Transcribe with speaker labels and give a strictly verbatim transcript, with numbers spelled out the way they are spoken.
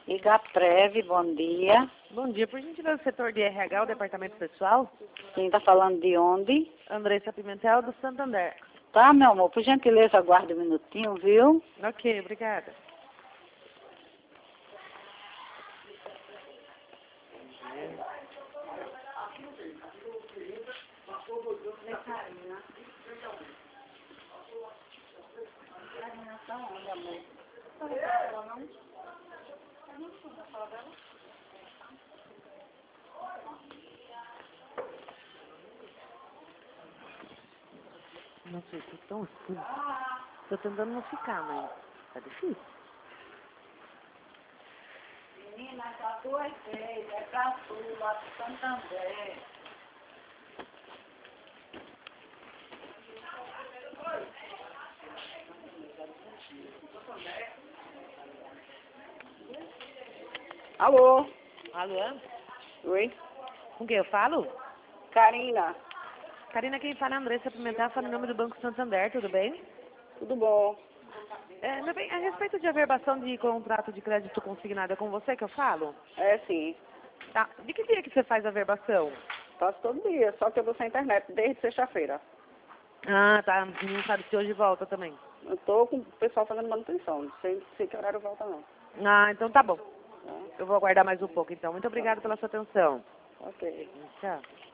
Speaker 1: Igaprev, bom dia.
Speaker 2: Bom dia, por gentileza, do setor de R H, o departamento pessoal?
Speaker 1: Quem está falando de onde?
Speaker 2: Andressa Pimentel, do Santander.
Speaker 1: Tá, meu amor, por gentileza, aguarde um minutinho, viu?
Speaker 2: Ok, obrigada. Nossa, isso é tão escuro. Tô tentando não ficar, mas tá difícil.
Speaker 1: Menina, essa tua ideia é pra tu, lá do Santander. Alô?
Speaker 2: Alô?
Speaker 1: Oi?
Speaker 2: Com quem eu falo?
Speaker 1: Karina,
Speaker 2: Karina, quem fala é a Andressa Pimentel, fala em nome do Banco Santander, tudo bem?
Speaker 1: tudo bom?
Speaker 2: É, meu bem, a respeito de averbação de contrato de crédito consignado, é com você que eu falo?
Speaker 1: É sim,
Speaker 2: Tá. De que dia que você faz a averbação?
Speaker 1: faço todo dia, só que eu tô sem internet desde sexta-feira.
Speaker 2: Ah, tá. Não sabe se hoje volta também.
Speaker 1: Eu tô com o pessoal fazendo manutenção, não sei, sei que horário volta não.
Speaker 2: Ah, então tá bom.
Speaker 1: Tá?
Speaker 2: Eu vou aguardar mais um pouco, então. Muito obrigada pela sua atenção.
Speaker 1: Ok.
Speaker 2: Tchau.